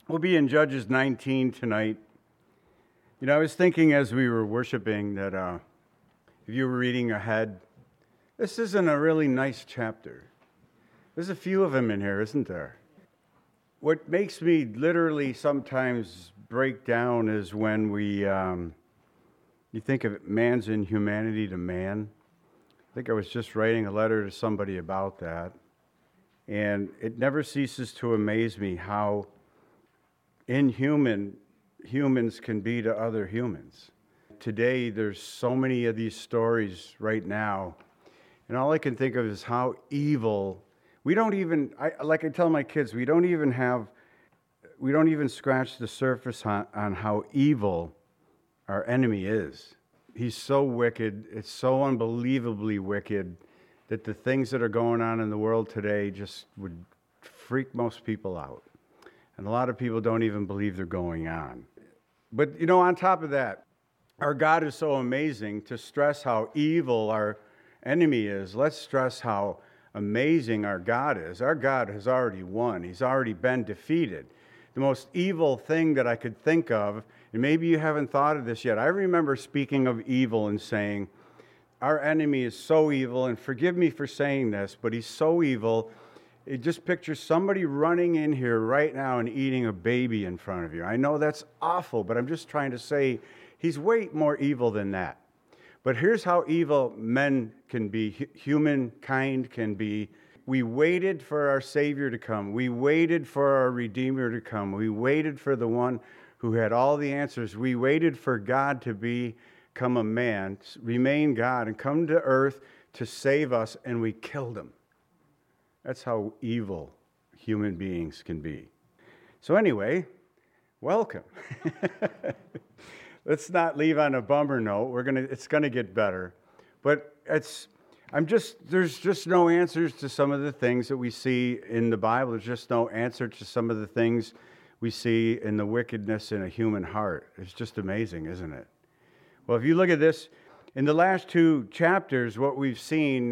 We'll be in Judges 19 tonight. You know, I was thinking as we were worshiping that if you were reading ahead, this isn't a really nice chapter. There's a few of them in here, isn't there? What makes me literally sometimes break down is when you think of man's inhumanity to man. I think I was just writing a letter to somebody about that. And it never ceases to amaze me how inhuman humans can be to other humans. Today, there's so many of these stories right now, and all I can think of is how evil. We don't even, like I tell my kids, we don't even scratch the surface on how evil our enemy is. He's so wicked, it's so unbelievably wicked that the things that are going on in the world today just would freak most people out. And a lot of people don't even believe they're going on. But, you know, on top of that, our God is so amazing. To stress how evil our enemy is, let's stress how amazing our God is. Our God has already won. He's already been defeated. The most evil thing that I could think of, and maybe you haven't thought of this yet, I remember speaking of evil and saying, our enemy is so evil, and forgive me for saying this, but he's so evil. It just pictures somebody running in here right now and eating a baby in front of you. I know that's awful, but I'm just trying to say he's way more evil than that. But here's how evil men can be, humankind can be. We waited for our Savior to come. We waited for our Redeemer to come. We waited for the one who had all the answers. We waited for God to become a man, remain God, and come to earth to save us, and we killed him. That's how evil human beings can be. So anyway, welcome. Let's not leave on a bummer note. It's gonna get better. But there's just no answers to some of the things that we see in the Bible. There's just no answer to some of the things we see in the wickedness in a human heart. It's just amazing, isn't it? Well, if you look at this, in the last two chapters, what we've seen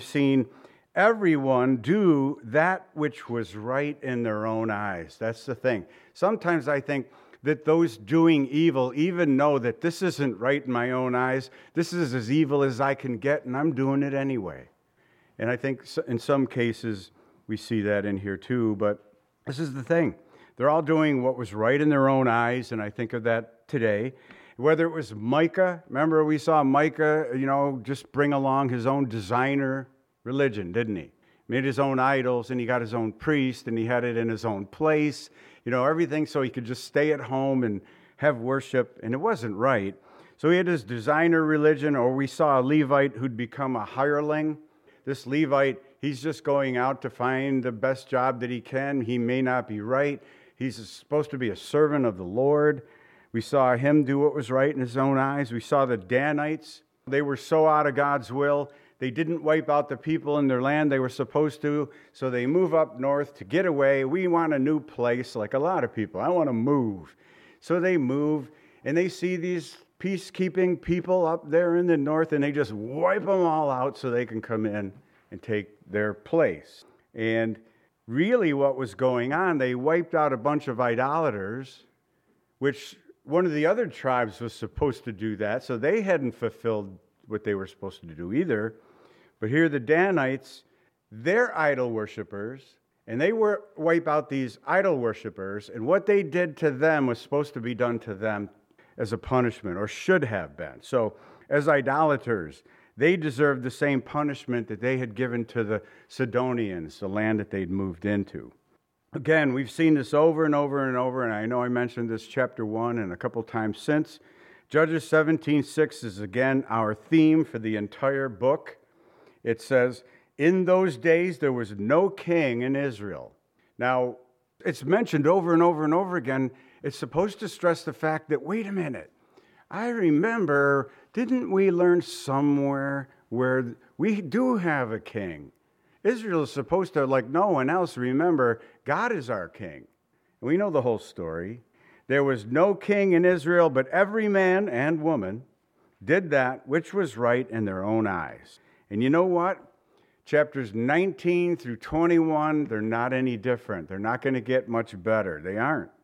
everyone do that which was right in their own eyes. That's the thing. Sometimes I think that those doing evil even know that this isn't right in my own eyes. This is as evil as I can get, and I'm doing it anyway. And I think in some cases we see that in here too, but this is the thing. They're all doing what was right in their own eyes, and I think of that today. Whether it was Micah, remember we saw Micah, just bring along his own designer religion, didn't he? Made his own idols, and he got his own priest, and he had it in his own place, everything so he could just stay at home and have worship, and it wasn't right. So he had his designer religion, or we saw a Levite who'd become a hireling. This Levite, he's just going out to find the best job that he can. He may not be right. He's supposed to be a servant of the Lord. We saw him do what was right in his own eyes. We saw the Danites. They were so out of God's will. They didn't wipe out the people in their land they were supposed to, so they move up north to get away. We want a new place, like a lot of people. I want to move. So they move, and they see these peacekeeping people up there in the north, and they just wipe them all out so they can come in and take their place. And really what was going on, they wiped out a bunch of idolaters, which one of the other tribes was supposed to do that, so they hadn't fulfilled what they were supposed to do either. But here the Danites, they're idol worshipers, and they wipe out these idol worshipers, and what they did to them was supposed to be done to them as a punishment, or should have been. So as idolaters, they deserved the same punishment that they had given to the Sidonians, the land that they'd moved into. Again, we've seen this over and over and over, and I know I mentioned this chapter 1 and a couple times since. Judges 17:6 is again our theme for the entire book. It says, in those days there was no king in Israel. Now, it's mentioned over and over and over again. It's supposed to stress the fact that, wait a minute, I remember, didn't we learn somewhere where we do have a king? Israel is supposed to, like no one else, remember, God is our king. And we know the whole story. There was no king in Israel, but every man and woman did that which was right in their own eyes. And you know what? Chapters 19 through 21, they're not any different. They're not going to get much better. They aren't.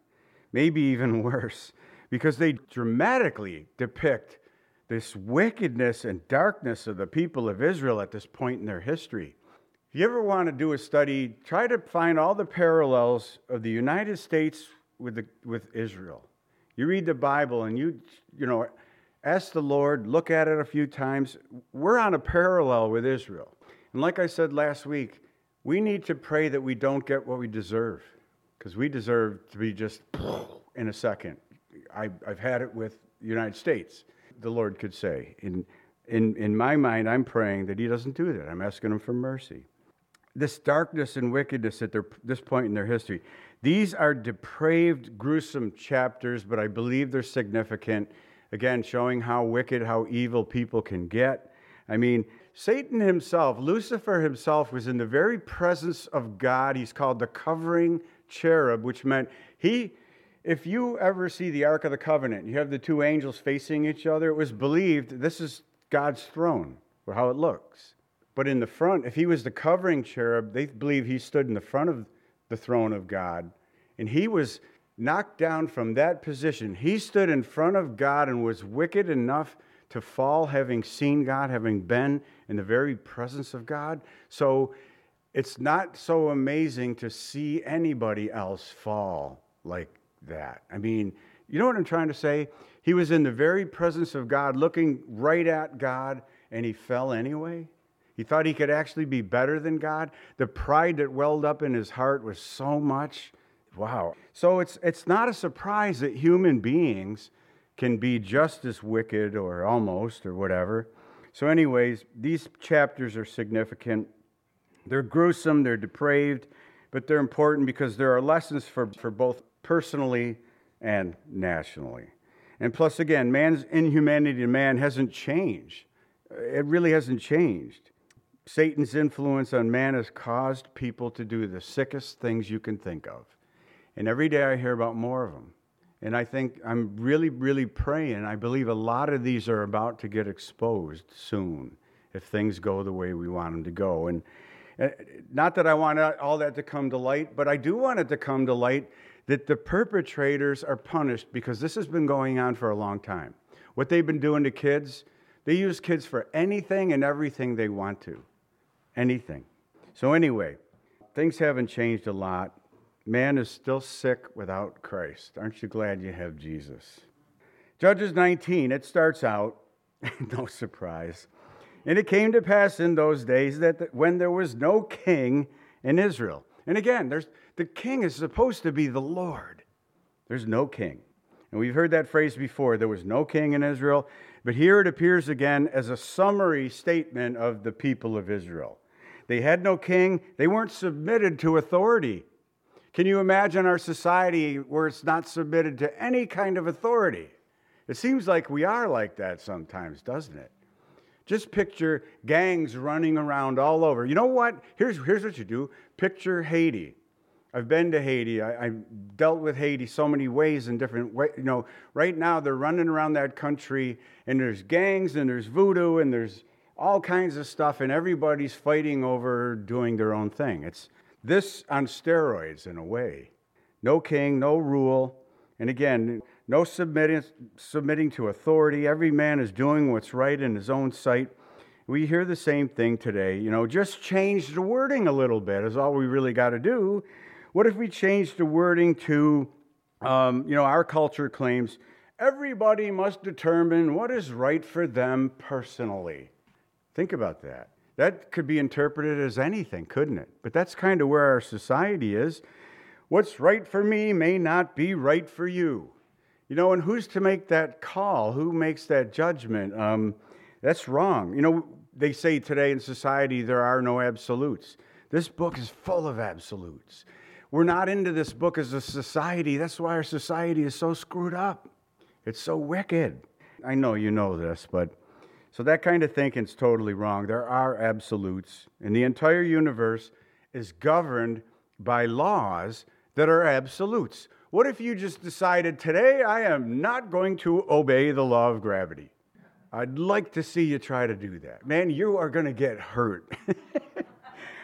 maybe even worse, because they dramatically depict this wickedness and darkness of the people of Israel at this point in their history. If you ever want to do a study, try to find all the parallels of the United States with Israel. You read the Bible and you ask the Lord, look at it a few times. We're on a parallel with Israel. And like I said last week, we need to pray that we don't get what we deserve, because we deserve to be just in a second. I've had it with the United States, the Lord could say. In my mind, I'm praying that he doesn't do that. I'm asking him for mercy. This darkness and wickedness at this point in their history, these are depraved, gruesome chapters, but I believe they're significant. Again, showing how wicked, how evil people can get. I mean, Satan himself, Lucifer himself, was in the very presence of God. He's called the covering cherub, which meant if you ever see the Ark of the Covenant, you have the two angels facing each other, it was believed this is God's throne, or how it looks. But in the front, if he was the covering cherub, they believe he stood in the front of the throne of God, and he was knocked down from that position. He stood in front of God and was wicked enough to fall, having seen God, having been in the very presence of God. So it's not so amazing to see anybody else fall like that. I mean, you know what I'm trying to say? He was in the very presence of God, looking right at God, and he fell anyway. He thought he could actually be better than God. The pride that welled up in his heart was so much. Wow. So it's not a surprise that human beings can be just as wicked, or almost, or whatever. So anyways, these chapters are significant. They're gruesome, they're depraved, but they're important because there are lessons for both personally and nationally. And plus, again, man's inhumanity to man hasn't changed. It really hasn't changed. Satan's influence on man has caused people to do the sickest things you can think of. And every day I hear about more of them. And I think I'm really, really praying. I believe a lot of these are about to get exposed soon if things go the way we want them to go. And not that I want all that to come to light, but I do want it to come to light that the perpetrators are punished, because this has been going on for a long time. What they've been doing to kids, they use kids for anything and everything they want to. Anything. So anyway, things haven't changed a lot. Man is still sick without Christ. Aren't you glad you have Jesus? Judges 19, it starts out, no surprise. And it came to pass in those days that when there was no king in Israel. And again, the king is supposed to be the Lord. There's no king. And we've heard that phrase before. There was no king in Israel. But here it appears again as a summary statement of the people of Israel. They had no king. They weren't submitted to authority. Can you imagine our society where it's not submitted to any kind of authority? It seems like we are like that sometimes, doesn't it? Just picture gangs running around all over. You know what? Here's what you do. Picture Haiti. I've been to Haiti. I've dealt with Haiti so many ways in different ways. You know, right now they're running around that country, and there's gangs, and there's voodoo, and there's all kinds of stuff, and everybody's fighting over doing their own thing. It's this on steroids in a way. No king, no rule, and again, no submitting to authority. Every man is doing what's right in his own sight. We hear the same thing today. You know, just change the wording a little bit is all we really got to do. What if we change the wording to, our culture claims everybody must determine what is right for them personally. Think about that. That could be interpreted as anything, couldn't it? But that's kind of where our society is. What's right for me may not be right for you. You know, and who's to make that call? Who makes that judgment? That's wrong. You know, they say today in society there are no absolutes. This book is full of absolutes. We're not into this book as a society. That's why our society is so screwed up. It's so wicked. I know you know this, but so that kind of thinking is totally wrong. There are absolutes, and the entire universe is governed by laws that are absolutes. What if you just decided, today I am not going to obey the law of gravity? I'd like to see you try to do that. Man, you are going to get hurt.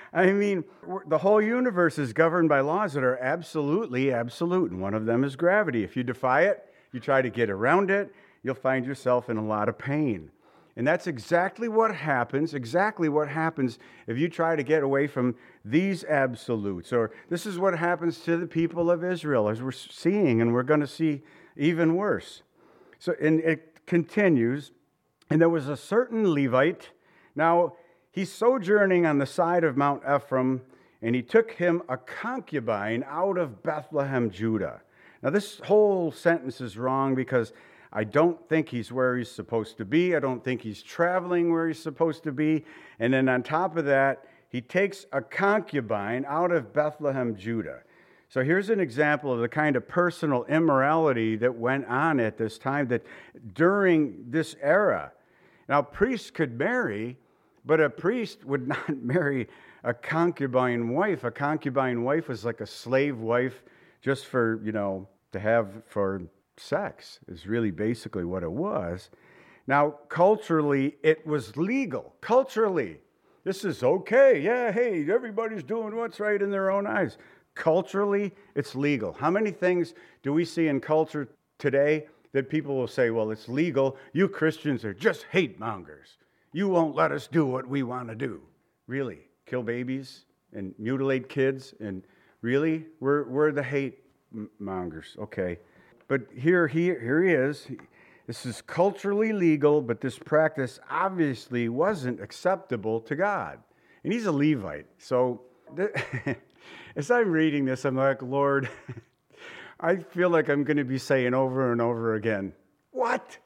I mean, the whole universe is governed by laws that are absolutely absolute, and one of them is gravity. If you defy it, you try to get around it, you'll find yourself in a lot of pain. And that's exactly what happens if you try to get away from these absolutes. Or this is what happens to the people of Israel, as we're seeing, and we're going to see even worse. So, and it continues, and there was a certain Levite. Now, he's sojourning on the side of Mount Ephraim, and he took him a concubine out of Bethlehem, Judah. Now, this whole sentence is wrong because I don't think he's where he's supposed to be. I don't think he's traveling where he's supposed to be. And then on top of that, he takes a concubine out of Bethlehem, Judah. So here's an example of the kind of personal immorality that went on at this time, that during this era. Now, priests could marry, but a priest would not marry a concubine wife. A concubine wife was like a slave wife just for, to have for sex, is really basically what it was. Now, culturally, it was legal. Culturally, this is okay. Yeah, hey, everybody's doing what's right in their own eyes. Culturally, it's legal. How many things do we see in culture today that people will say, well, it's legal. You Christians are just hate mongers. You won't let us do what we want to do. Really? Kill babies and mutilate kids? And really? We're the hate mongers. Okay. But here he is. This is culturally legal, but this practice obviously wasn't acceptable to God. And he's a Levite. So as I'm reading this, I'm like, Lord, I feel like I'm going to be saying over and over again, what?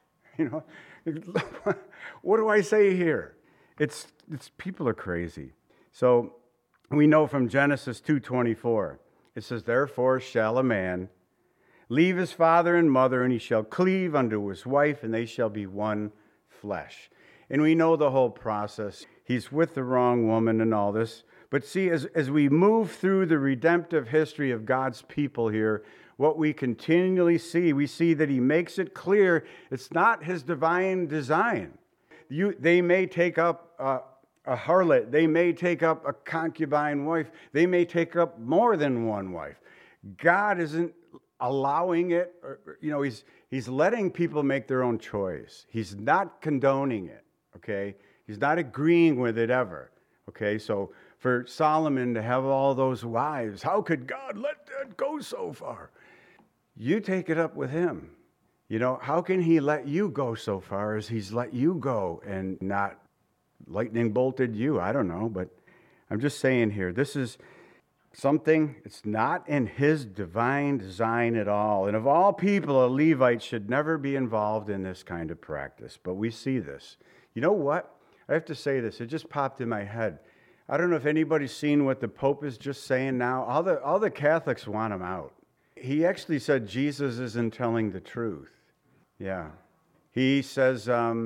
What do I say here? It's people are crazy. So we know from Genesis 2:24, it says, therefore shall a man leave his father and mother, and he shall cleave unto his wife, and they shall be one flesh. And we know the whole process. He's with the wrong woman and all this. But see, as we move through the redemptive history of God's people here, what we continually see, we see that he makes it clear it's not his divine design. They may take up a harlot. They may take up a concubine wife. They may take up more than one wife. God isn't allowing it. He's letting people make their own choice. He's not condoning it, okay? He's not agreeing with it ever, okay? So for Solomon to have all those wives, how could God let that go so far? You take it up with him. How can he let you go so far as he's let you go and not lightning bolted you? I don't know, but I'm just saying here, this is something, it's not in his divine design at all. And of all people, a Levite should never be involved in this kind of practice. But we see this. You know what? I have to say this. It just popped in my head. I don't know if anybody's seen what the Pope is just saying now. All the Catholics want him out. He actually said Jesus isn't telling the truth. Yeah. He says,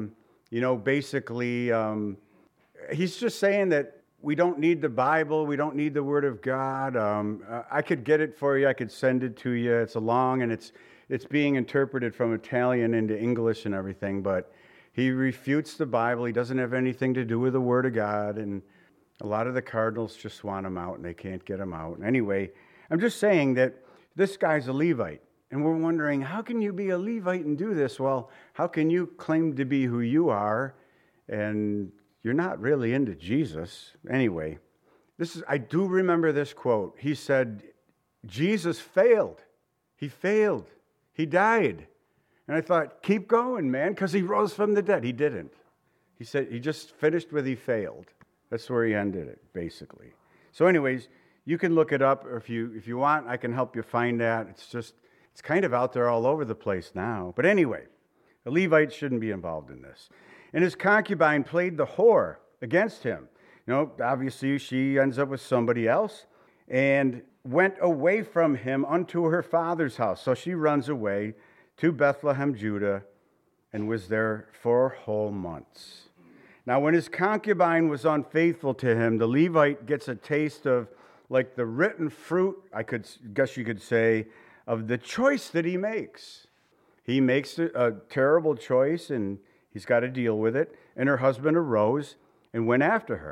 basically, he's just saying that we don't need the Bible. We don't need the Word of God. I could get it for you. I could send it to you. It's long, and it's being interpreted from Italian into English and everything. But he refutes the Bible. He doesn't have anything to do with the Word of God. And a lot of the cardinals just want him out, and they can't get him out. Anyway, I'm just saying that this guy's a Levite. And we're wondering, how can you be a Levite and do this? Well, how can you claim to be who you are and you're not really into Jesus? Anyway, I do remember this quote. He said, Jesus failed. He failed. He died. And I thought, keep going, man, because he rose from the dead. He didn't. He said, he just finished with he failed. That's where he ended it, basically. So anyways, you can look it up, or if you want, I can help you find that. It's kind of out there all over the place now. But anyway, the Levites shouldn't be involved in this. And his concubine played the whore against him. Obviously she ends up with somebody else and went away from him unto her father's house. So she runs away to Bethlehem, Judah, and was there 4 whole months. Now, when his concubine was unfaithful to him, the Levite gets a taste of, like, the written fruit, guess you could say, of the choice that he makes. He makes a terrible choice, and he's got to deal with it. And her husband arose and went after her.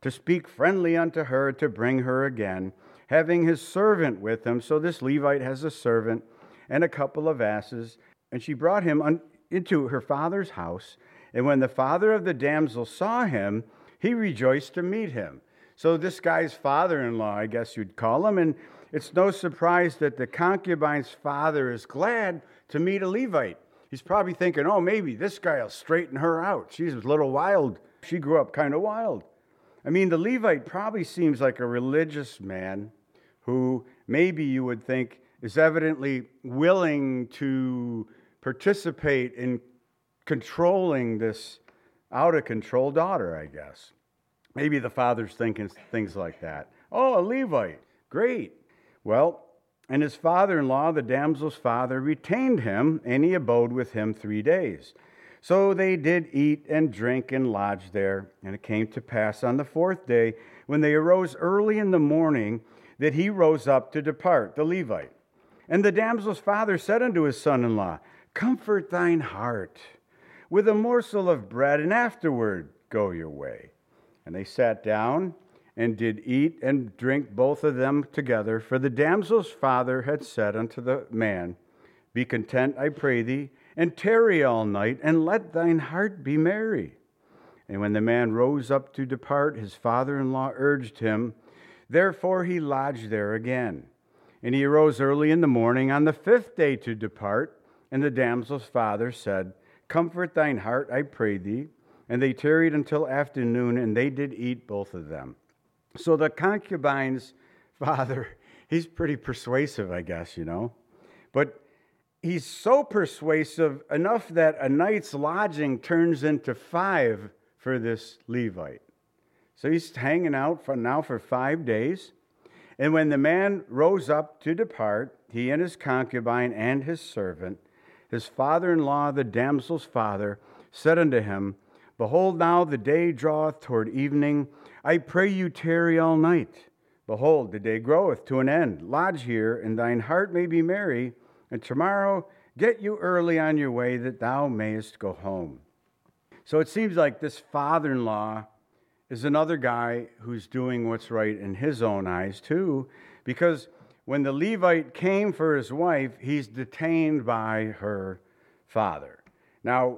to speak friendly unto her, to bring her again, having his servant with him. So this Levite has a servant and a couple of asses, and she brought him into her father's house. And when the father of the damsel saw him, he rejoiced to meet him. So this guy's father-in-law, I guess you'd call him, and it's no surprise that the concubine's father is glad to meet a Levite. He's probably thinking, oh, maybe this guy will straighten her out. She's a little wild. She grew up kind of wild. I mean, the Levite probably seems like a religious man who maybe you would think is evidently willing to participate in controlling this out-of-control daughter, I guess. Maybe the father's thinking things like that. Oh, a Levite. Great. Well, and his father-in-law, the damsel's father, retained him, and he abode with him 3 days. So they did eat and drink and lodge there. And it came to pass on the 4th day, when they arose early in the morning, that he rose up to depart, the Levite. And the damsel's father said unto his son-in-law, Comfort thine heart with a morsel of bread, and afterward go your way. And they sat down and did eat and drink both of them together. For the damsel's father had said unto the man, Be content, I pray thee, and tarry all night, and let thine heart be merry. And when the man rose up to depart, his father-in-law urged him. Therefore he lodged there again. And he arose early in the morning on the 5th day to depart. And the damsel's father said, Comfort thine heart, I pray thee. And they tarried until afternoon, and they did eat both of them. So the concubine's father, he's pretty persuasive, I guess, But he's so persuasive enough that a night's lodging turns into 5 for this Levite. So he's hanging out for 5 days. And when the man rose up to depart, he and his concubine and his servant, his father-in-law, the damsel's father, said unto him, Behold, now the day draweth toward evening. I pray you tarry all night. Behold, the day groweth to an end. Lodge here, and thine heart may be merry. And tomorrow get you early on your way, that thou mayest go home. So it seems like this father-in-law is another guy who's doing what's right in his own eyes too, because when the Levite came for his wife, he's detained by her father. Now,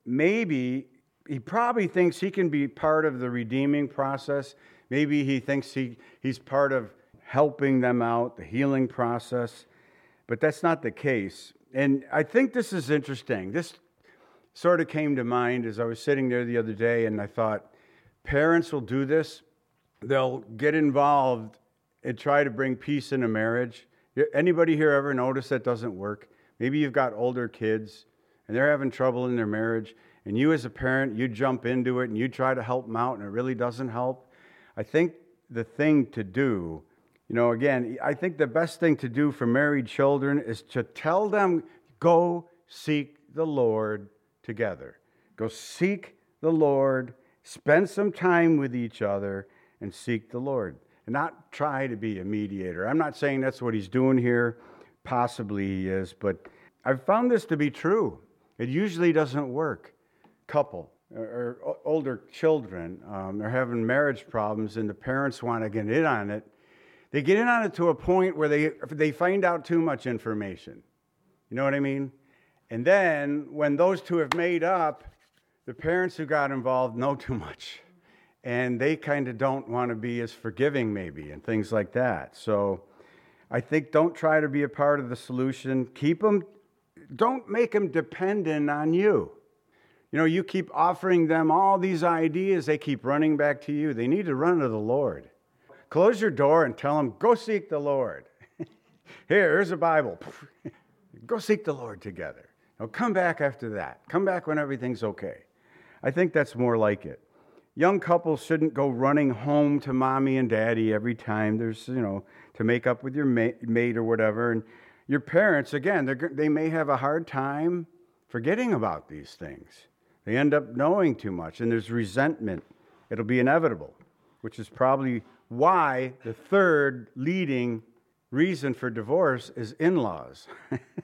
maybe he probably thinks he can be part of the redeeming process. Maybe he thinks he's part of helping them out, the healing process. But that's not the case. And I think this is interesting. This sort of came to mind as I was sitting there the other day, and I thought, parents will do this. They'll get involved and try to bring peace in a marriage. Anybody here ever notice that doesn't work? Maybe you've got older kids, and they're having trouble in their marriage, and you as a parent, you jump into it, and you try to help them out, and it really doesn't help. I think the thing to do, again, I think the best thing to do for married children is to tell them, go seek the Lord together. Go seek the Lord, spend some time with each other, and seek the Lord. And not try to be a mediator. I'm not saying that's what he's doing here. Possibly he is, but I've found this to be true. It usually doesn't work. Couple or older children are having marriage problems, and the parents want to get in on it. They get in on it to a point where they find out too much information. You know what I mean? And then when those two have made up, the parents who got involved know too much. And they kind of don't want to be as forgiving maybe and things like that. So I think don't try to be a part of the solution. Don't make them dependent on you. You keep offering them all these ideas. They keep running back to you. They need to run to the Lord. Close your door and tell them, go seek the Lord. Here's a Bible. Go seek the Lord together. Now come back after that. Come back when everything's okay. I think that's more like it. Young couples shouldn't go running home to mommy and daddy every time there's, to make up with your mate or whatever. And your parents, again, they may have a hard time forgetting about these things. They end up knowing too much, and there's resentment. It'll be inevitable, which is probably why the third leading reason for divorce is in-laws.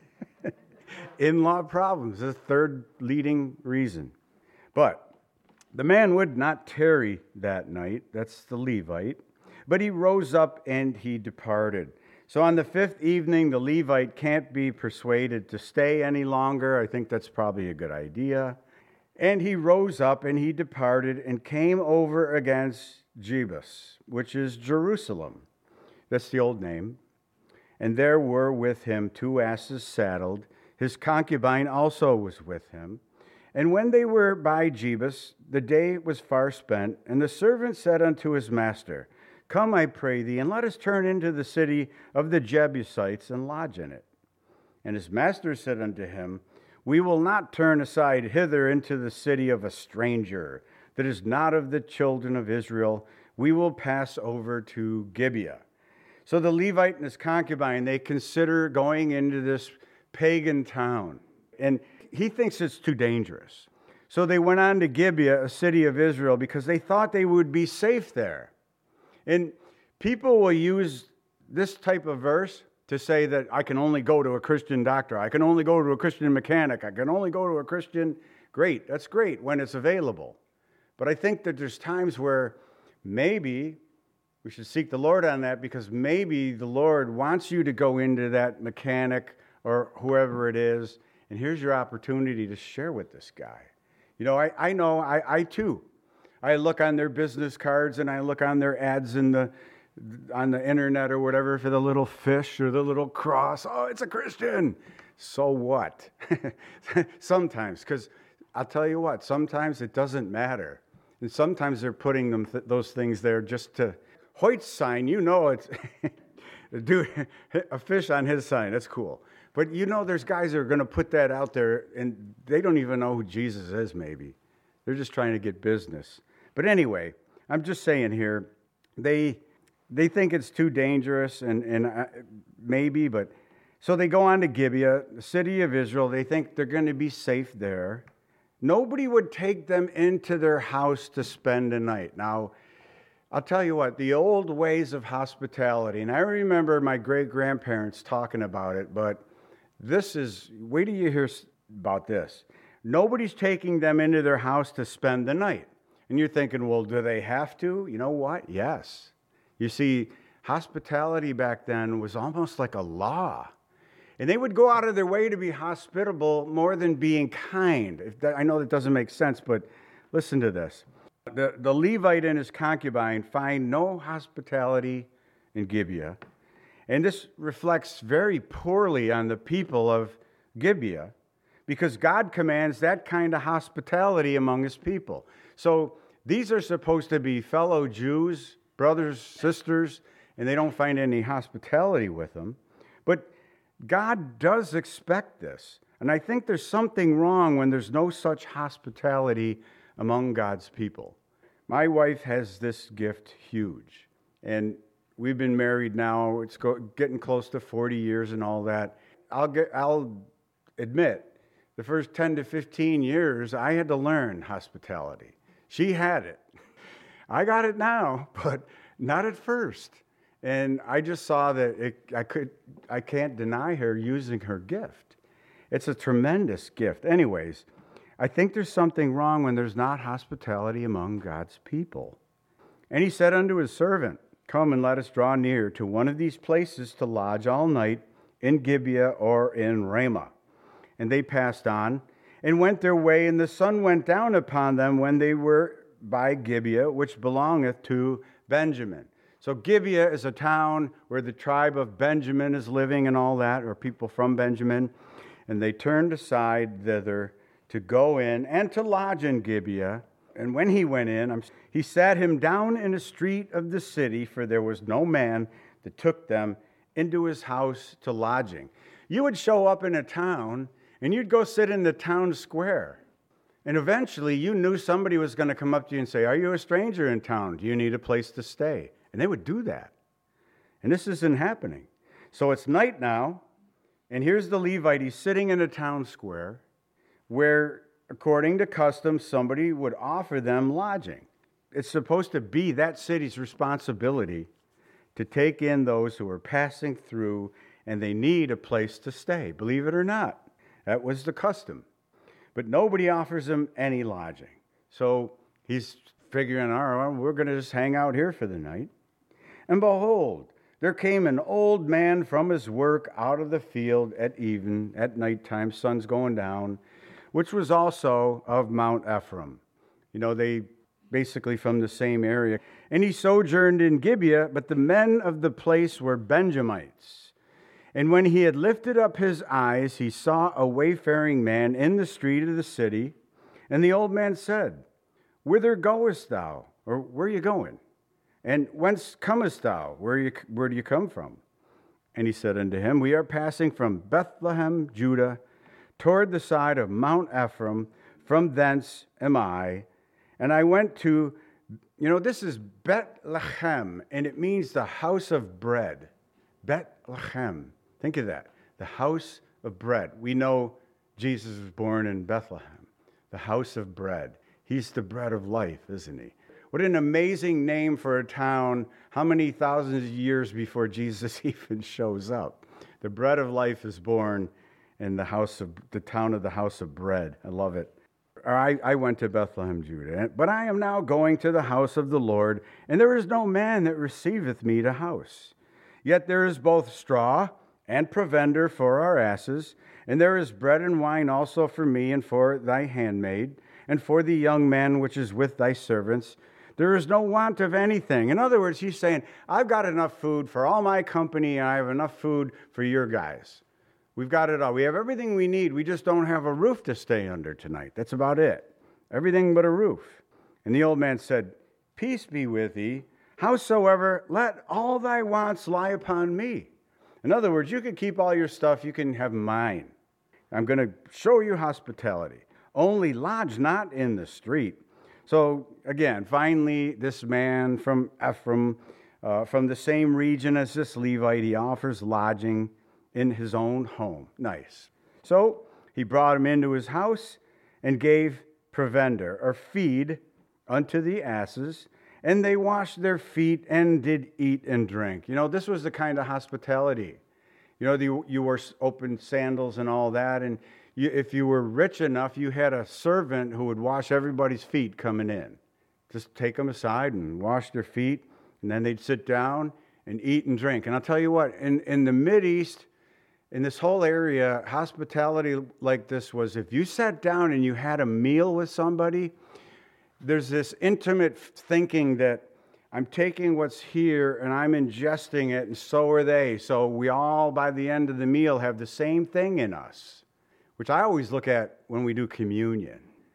In-law problems, the third leading reason. But The man would not tarry that night, that's the Levite, but he rose up and he departed. So on the fifth evening, the Levite can't be persuaded to stay any longer. I think that's probably a good idea. And he rose up and he departed and came over against Jebus, which is Jerusalem. That's the old name. And there were with him 2 asses saddled. His concubine also was with him. And when they were by Jebus, the day was far spent, and the servant said unto his master, Come, I pray thee, and let us turn into the city of the Jebusites and lodge in it. And his master said unto him, We will not turn aside hither into the city of a stranger that is not of the children of Israel. We will pass over to Gibeah. So the Levite and his concubine, they consider going into this pagan town. And he thinks it's too dangerous. So they went on to Gibeah, a city of Israel, because they thought they would be safe there. And people will use this type of verse to say that I can only go to a Christian doctor, I can only go to a Christian mechanic, I can only go to a Christian. Great, that's great when it's available. But I think that there's times where maybe we should seek the Lord on that, because maybe the Lord wants you to go into that mechanic or whoever it is, and here's your opportunity to share with this guy. You know, I too. I look on their business cards and I look on their ads on the internet or whatever for the little fish or the little cross. Oh, it's a Christian. So what? Sometimes, because I'll tell you what, sometimes it doesn't matter. And sometimes they're putting those things there just to, Hoyt's sign, you know it's, do a fish on his sign, that's cool. But you know there's guys that are going to put that out there and they don't even know who Jesus is maybe. They're just trying to get business. But anyway, I'm just saying here, they think it's too dangerous and maybe, but so they go on to Gibeah, the city of Israel. They think they're going to be safe there. Nobody would take them into their house to spend a night. Now, I'll tell you what, the old ways of hospitality, and I remember my great-grandparents talking about it, but wait till you hear about this. Nobody's taking them into their house to spend the night. And you're thinking, well, do they have to? You know what? Yes. You see, hospitality back then was almost like a law. And they would go out of their way to be hospitable more than being kind. I know that doesn't make sense, but listen to this. The Levite and his concubine find no hospitality in Gibeah. And this reflects very poorly on the people of Gibeah, because God commands that kind of hospitality among his people. So these are supposed to be fellow Jews, brothers, sisters, and they don't find any hospitality with them. But God does expect this. And I think there's something wrong when there's no such hospitality among God's people. My wife has this gift huge. And we've been married now, it's getting close to 40 years and all that. I'll admit, the first 10 to 15 years, I had to learn hospitality. She had it. I got it now, but not at first. And I just saw that I can't deny her using her gift. It's a tremendous gift. Anyways, I think there's something wrong when there's not hospitality among God's people. And he said unto his servant, Come and let us draw near to one of these places to lodge all night in Gibeah or in Ramah. And they passed on and went their way, and the sun went down upon them when they were by Gibeah, which belongeth to Benjamin. So Gibeah is a town where the tribe of Benjamin is living and all that, or people from Benjamin. And they turned aside thither to go in and to lodge in Gibeah. And when he went in, he sat him down in a street of the city, for there was no man that took them into his house to lodging. You would show up in a town, and you'd go sit in the town square. And eventually, you knew somebody was going to come up to you and say, Are you a stranger in town? Do you need a place to stay? And they would do that. And this isn't happening. So it's night now, and here's the Levite. He's sitting in a town square where, according to custom, somebody would offer them lodging. It's supposed to be that city's responsibility to take in those who are passing through and they need a place to stay. Believe it or not, that was the custom. But nobody offers them any lodging. So He's figuring, all right, well, we're going to just hang out here for the night. And behold, there came an old man from his work out of the field at even, at nighttime, sun's going down, which was also of Mount Ephraim. They basically from the same area. And he sojourned in Gibeah, but the men of the place were Benjamites. And when he had lifted up his eyes, he saw a wayfaring man in the street of the city. And the old man said, Whither goest thou? Or where are you going? And whence comest thou? Where do you come from? And he said unto him, We are passing from Bethlehem, Judah, toward the side of Mount Ephraim. From thence am I. And I went to, this is Bethlehem, and it means the house of bread. Bethlehem. Think of that. The house of bread. We know Jesus was born in Bethlehem, the house of bread. He's the bread of life, isn't he? What an amazing name for a town. How many thousands of years before Jesus even shows up? The bread of life is born in the town of the house of bread. I love it. I went to Bethlehem, Judah, but I am now going to the house of the Lord, and there is no man that receiveth me to house. Yet there is both straw and provender for our asses, and there is bread and wine also for me and for thy handmaid, and for the young man which is with thy servants. There is no want of anything. In other words, he's saying, I've got enough food for all my company, and I have enough food for your guys. We've got it all. We have everything we need. We just don't have a roof to stay under tonight. That's about it. Everything but a roof. And the old man said, Peace be with thee. Howsoever, let all thy wants lie upon me. In other words, you can keep all your stuff. You can have mine. I'm going to show you hospitality. Only lodge not in the street. So again, finally, this man from Ephraim, from the same region as this Levite, he offers lodging in his own home. Nice. So he brought him into his house and gave provender or feed unto the asses, and they washed their feet and did eat and drink. This was the kind of hospitality. You wore open sandals and all that, and if you were rich enough, you had a servant who would wash everybody's feet coming in. Just take them aside and wash their feet, and then they'd sit down and eat and drink. And I'll tell you what, in the Mideast, in this whole area, hospitality like this was if you sat down and you had a meal with somebody, there's this intimate thinking that I'm taking what's here and I'm ingesting it, and so are they. So we all, by the end of the meal, have the same thing in us, which I always look at when we do communion.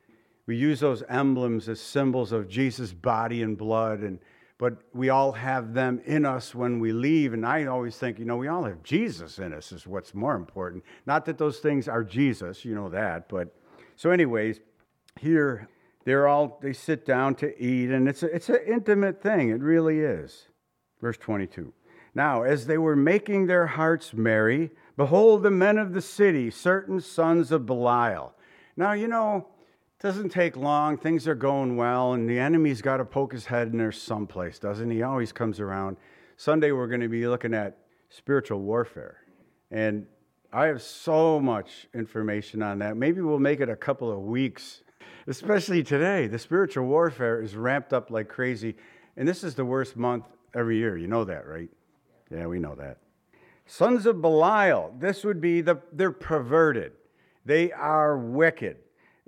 We use those emblems as symbols of Jesus' body and blood, but we all have them in us when we leave. And I always think, we all have Jesus in us is what's more important. Not that those things are Jesus, you know that. But so anyways, here they sit down to eat, and it's an intimate thing. It really is. Verse 22. Now, as they were making their hearts merry, behold, the men of the city, certain sons of Belial. Now, it doesn't take long. Things are going well, and the enemy's got to poke his head in there someplace, doesn't he? He always comes around. Sunday, we're going to be looking at spiritual warfare. And I have so much information on that. Maybe we'll make it a couple of weeks, especially today. The spiritual warfare is ramped up like crazy. And this is the worst month every year. You know that, right? Yeah, we know that. Sons of Belial, this would be they're perverted. They are wicked.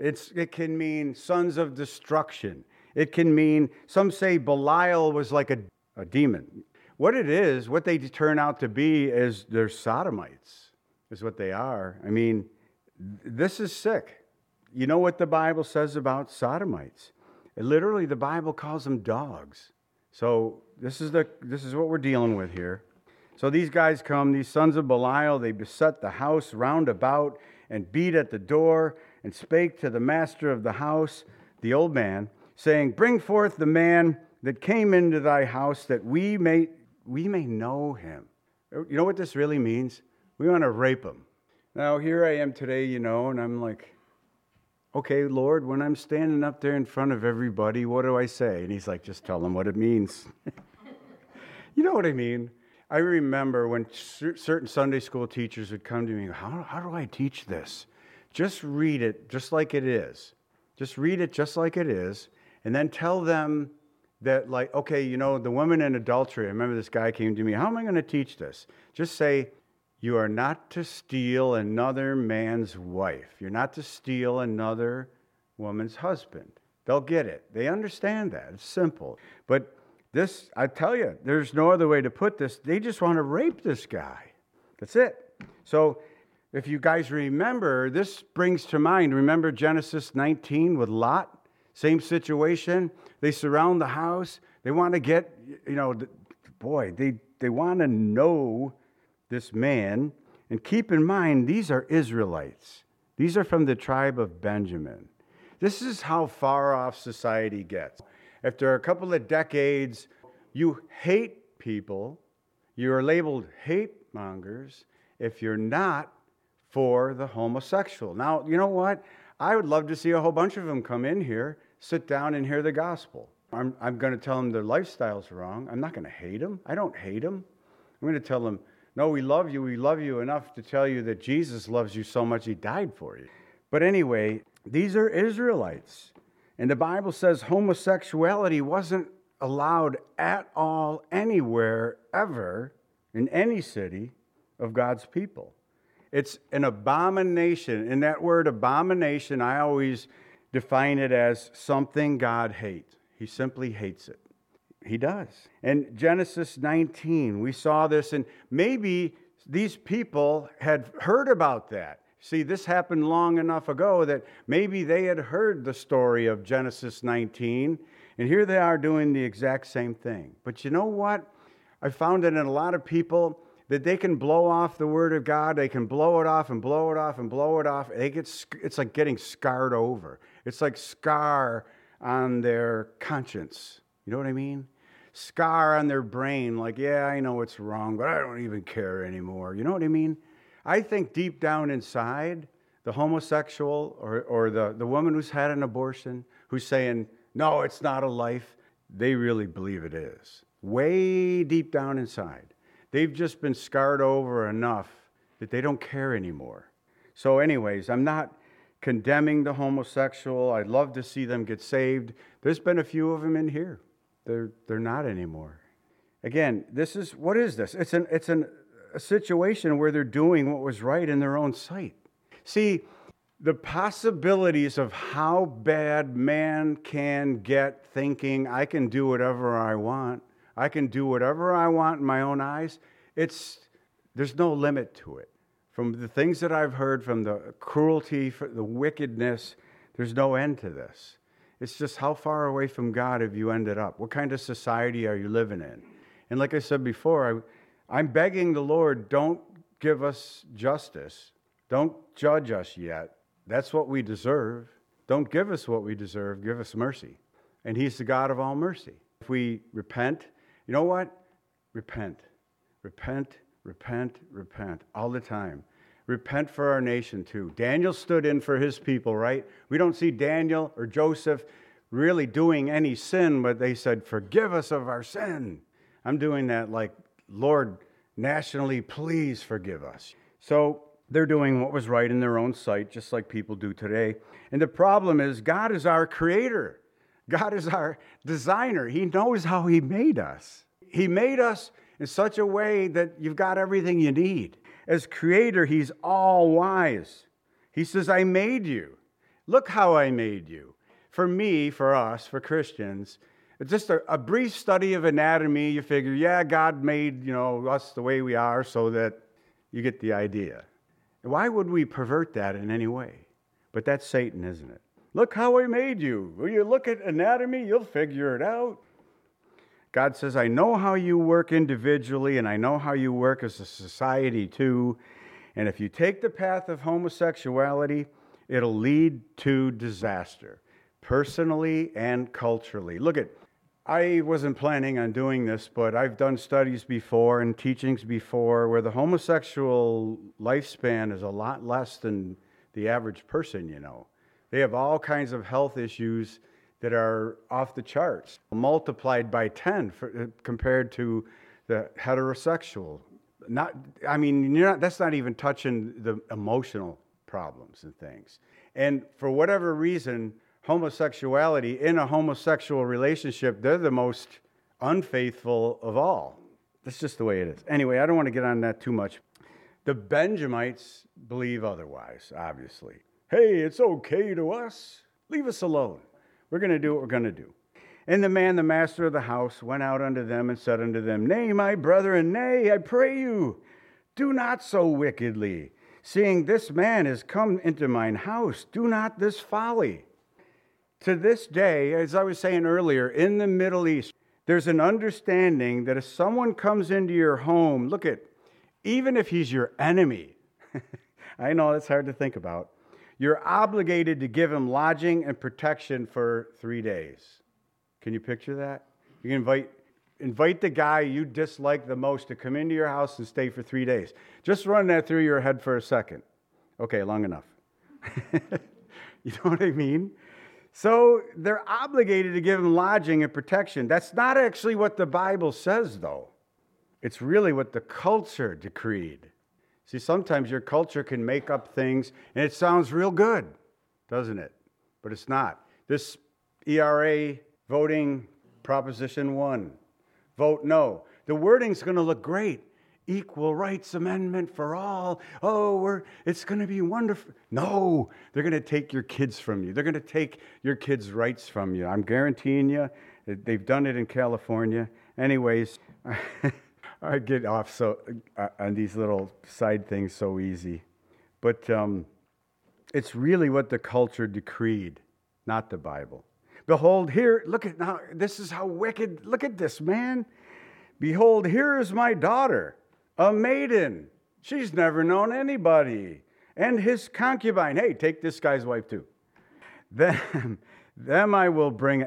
It can mean sons of destruction. It can mean, some say Belial was like a demon. What it is, what they turn out to be is they're sodomites, is what they are. I mean, this is sick. You know what the Bible says about sodomites? Literally, the Bible calls them dogs. So this is what we're dealing with here. So these guys come, these sons of Belial, they beset the house round about and beat at the door and spake to the master of the house, the old man, saying, Bring forth the man that came into thy house, that we may know him. You know what this really means? We want to rape him. Now, here I am today, and I'm like, okay, Lord, when I'm standing up there in front of everybody, what do I say? And he's like, just tell them what it means. You know what I mean? I remember when certain Sunday school teachers would come to me, how do I teach this? Just read it just like it is. Just read it just like it is, And then tell them that, like, okay, the woman in adultery, I remember this guy came to me, how am I going to teach this? Just say, you are not to steal another man's wife. You're not to steal another woman's husband. They'll get it. They understand that. It's simple. But this, I tell you, there's no other way to put this. They just want to rape this guy. That's it. So if you guys remember, this brings to mind, remember Genesis 19 with Lot? Same situation. They surround the house. They want to get, they want to know this man. And keep in mind, these are Israelites. These are from the tribe of Benjamin. This is how far off society gets. After a couple of decades, you hate people. You are labeled hate mongers if you're not for the homosexual. Now, you know what? I would love to see a whole bunch of them come in here, sit down and hear the gospel. I'm going to tell them their lifestyle's wrong. I'm not going to hate them. I don't hate them. I'm going to tell them, no, we love you. We love you enough to tell you that Jesus loves you so much he died for you. But anyway, these are Israelites. And the Bible says homosexuality wasn't allowed at all anywhere, ever, in any city of God's people. It's an abomination. And that word abomination, I always define it as something God hates. He simply hates it. He does. In Genesis 19, we saw this, and maybe these people had heard about that. See, this happened long enough ago that maybe they had heard the story of Genesis 19, and here they are doing the exact same thing. But you know what? I found that in a lot of people that they can blow off the Word of God. They can blow it off and blow it off and blow it off. It's like getting scarred over. It's like scar on their conscience. You know what I mean? Scar on their brain, like, yeah, I know it's wrong, but I don't even care anymore. You know what I mean? I think deep down inside, the homosexual or the woman who's had an abortion, who's saying, no, it's not a life, they really believe it is. Way deep down inside. They've just been scarred over enough that they don't care anymore. So anyways, I'm not condemning the homosexual. I'd love to see them get saved. There's been a few of them in here. They're not anymore. Again, what is this? It's a situation where they're doing what was right in their own sight. See, the possibilities of how bad man can get thinking, I can do whatever I want. I can do whatever I want in my own eyes. There's no limit to it. From the things that I've heard, from the cruelty, the wickedness, there's no end to this. It's just how far away from God have you ended up? What kind of society are you living in? And like I said before, I'm begging the Lord, don't give us justice. Don't judge us yet. That's what we deserve. Don't give us what we deserve. Give us mercy. And he's the God of all mercy. If we repent, you know what? Repent. Repent, repent, repent all the time. Repent for our nation too. Daniel stood in for his people, right? We don't see Daniel or Joseph really doing any sin, but they said, forgive us of our sin. I'm doing that like, Lord, nationally, please forgive us. So they're doing what was right in their own sight, just like people do today. And the problem is, God is our creator. God is our designer. He knows how he made us. He made us in such a way that you've got everything you need. As creator, he's all wise. He says, I made you. Look how I made you. For me, for us, for Christians, it's just a brief study of anatomy. You figure, yeah, God made, us the way we are so that you get the idea. Why would we pervert that in any way? But that's Satan, isn't it? Look how I made you. When you look at anatomy, you'll figure it out. God says, I know how you work individually, and I know how you work as a society too. And if you take the path of homosexuality, it'll lead to disaster, personally and culturally. I wasn't planning on doing this, but I've done studies before and teachings before where the homosexual lifespan is a lot less than the average person, They have all kinds of health issues that are off the charts, multiplied by 10 compared to the heterosexual. That's not even touching the emotional problems and things. And for whatever reason, homosexuality in a homosexual relationship, they're the most unfaithful of all. That's just the way it is. Anyway, I don't want to get on that too much. The Benjamites believe otherwise, obviously. Hey, it's okay to us. Leave us alone. We're going to do what we're going to do. And the man, the master of the house, went out unto them and said unto them, Nay, my brethren, nay, I pray you, do not so wickedly. Seeing this man is come into mine house, do not this folly. To this day, as I was saying earlier, in the Middle East, there's an understanding that if someone comes into your home, look at, even if he's your enemy, I know it's hard to think about, you're obligated to give him lodging and protection for 3 days. Can you picture that? You can invite the guy you dislike the most to come into your house and stay for 3 days. Just run that through your head for a second. Okay, long enough. You know what I mean? So they're obligated to give him lodging and protection. That's not actually what the Bible says, though. It's really what the culture decreed. See, sometimes your culture can make up things, and it sounds real good, doesn't it? But it's not. This ERA voting Proposition 1, vote no. The wording's going to look great. Equal rights amendment for all. Oh, it's going to be wonderful. No, they're going to take your kids from you. They're going to take your kids' rights from you. I'm guaranteeing you. They've done it in California. Anyways, I get off on these little side things so easy. But it's really what the culture decreed, not the Bible. Behold, here, look at now, this is how wicked, look at this, man. Behold, here is my daughter, a maiden. She's never known anybody. And his concubine. Hey, take this guy's wife too. Them I will bring.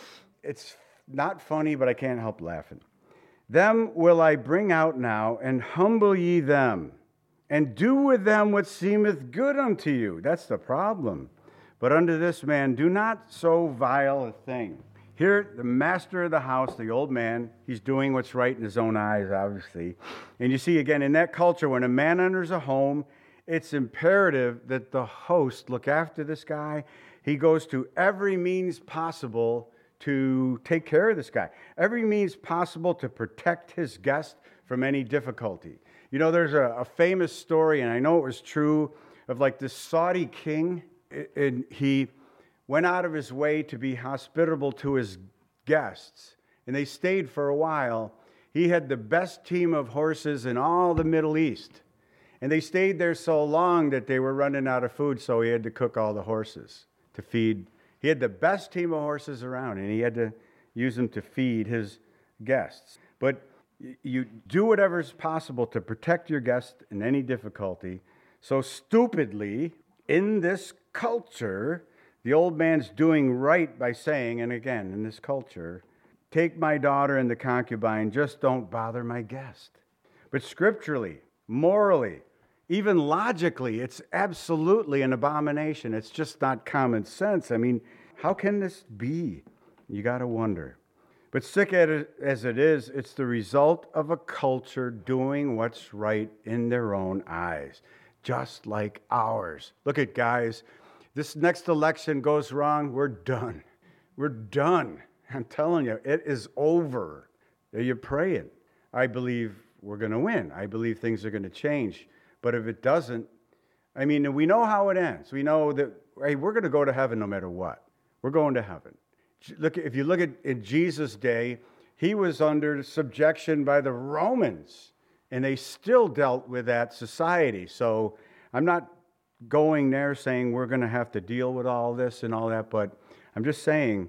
It's not funny, but I can't help laughing. Them will I bring out now, and humble ye them, and do with them what seemeth good unto you. That's the problem. But unto this man, do not so vile a thing. Here, the master of the house, the old man, he's doing what's right in his own eyes, obviously. And you see, again, in that culture, when a man enters a home, it's imperative that the host look after this guy. He goes to every means possible to take care of this guy. Every means possible to protect his guest from any difficulty. You know, there's a famous story, and I know it was true, of like this Saudi king, and he went out of his way to be hospitable to his guests, and they stayed for a while. He had the best team of horses in all the Middle East, and they stayed there so long that they were running out of food, so he had to cook all the horses to feed. He had the best team of horses around, and he had to use them to feed his guests. But you do whatever's possible to protect your guest in any difficulty. So stupidly, in this culture, the old man's doing right by saying, and again, in this culture, take my daughter and the concubine, just don't bother my guest. But scripturally, morally, even logically, it's absolutely an abomination. It's just not common sense. I mean, how can this be? You got to wonder. But sick as it is, it's the result of a culture doing what's right in their own eyes, just like ours. Look at guys. This next election goes wrong, we're done. We're done. I'm telling you, it is over. Are you praying? I believe we're going to win. I believe things are going to change. But if it doesn't, I mean, we know how it ends. We know that, hey, we're going to go to heaven no matter what. We're going to heaven. Look, if you look at in Jesus' day, he was under subjection by the Romans, and they still dealt with that society. So I'm not going there saying we're going to have to deal with all this and all that, but I'm just saying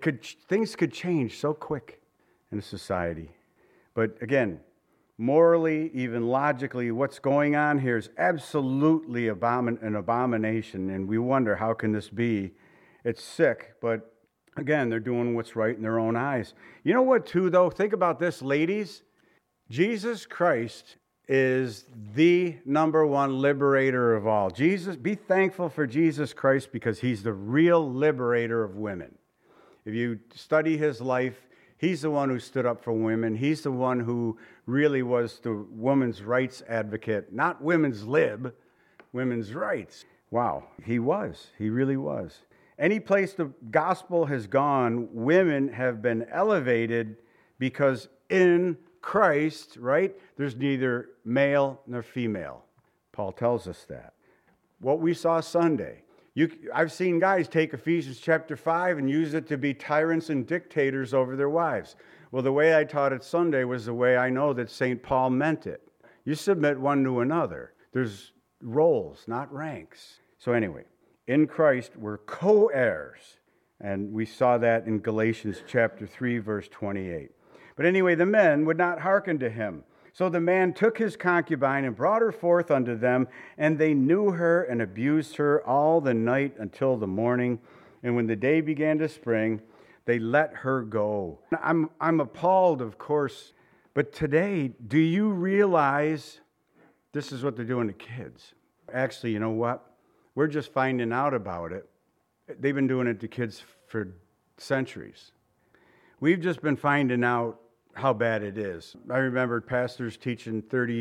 things could change so quick in a society. But again, morally, even logically, what's going on here is absolutely an abomination, and we wonder, how can this be? It's sick, but again, they're doing what's right in their own eyes. You know what, too, though? Think about this, ladies. Jesus Christ is the number one liberator of all. Be thankful for Jesus Christ because he's the real liberator of women. If you study his life, he's the one who stood up for women. He's the one who really was the women's rights advocate, not women's lib, women's rights. Wow, he was. He really was. Any place the gospel has gone, women have been elevated because in Christ, right, there's neither male nor female. Paul tells us that. What we saw Sunday. I've seen guys take Ephesians chapter 5 and use it to be tyrants and dictators over their wives. Well, the way I taught it Sunday was the way I know that St. Paul meant it. You submit one to another. There's roles, not ranks. So anyway, in Christ, we're co-heirs. And we saw that in Galatians chapter 3, verse 28. But anyway, the men would not hearken to him. So the man took his concubine and brought her forth unto them, and they knew her and abused her all the night until the morning. And when the day began to spring, they let her go. I'm appalled, of course, but today, do you realize this is what they're doing to kids? Actually, you know what? We're just finding out about it. They've been doing it to kids for centuries. We've just been finding out how bad it is. I remember pastors teaching